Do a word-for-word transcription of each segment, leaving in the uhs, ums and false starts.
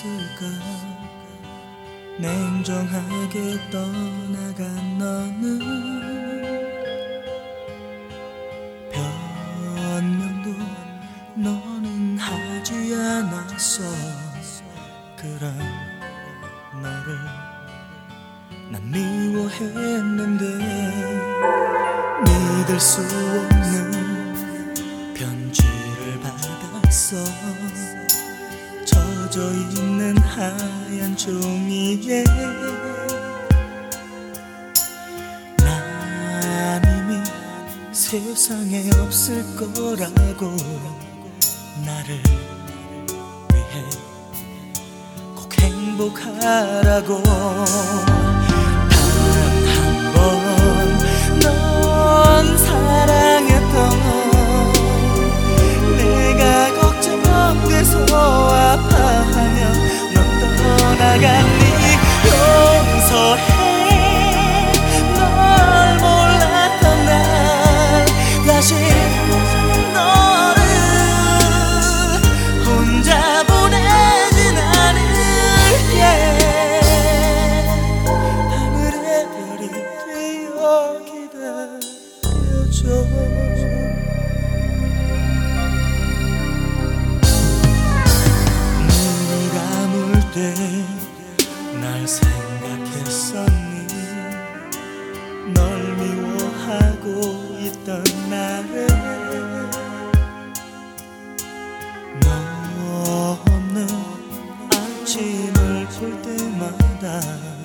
없을까. 냉정하게 떠나간 너는 변명도 너는 하지 않았어. 그런 너를 난 미워했는데 믿을 수 없는 편지를 받았어. 젖어 있는 하얀 종이에 난 이미 세상에 없을 거라고 나를 위해 꼭 행복하라고. 단 한 번 넌 사랑했던 내가 걱정돼서 아파하며 넌 떠나갔니. 용서해 널 몰랐던 날 다시 너를 혼자 보내진 않을게. 하늘의 별이 되어 기다려줘. 날 생각했었니. 널 미워하고 있던 날에 너 없는 아침을 볼 때마다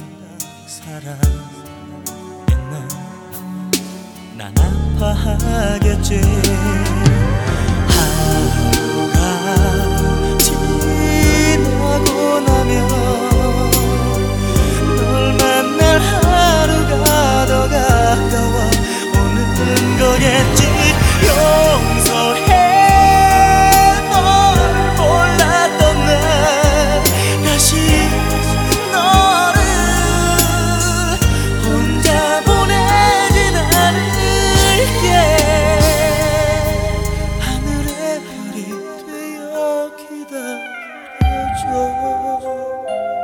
살아있는 난 아파하겠지. 하루가 지나고 나면 널 만날 하루가 더 가까워 오는 거겠지. 용서해 널 몰랐던 날 다시 너를 혼자 보내진 않을게. 하늘의 별이 되어 기다려줘.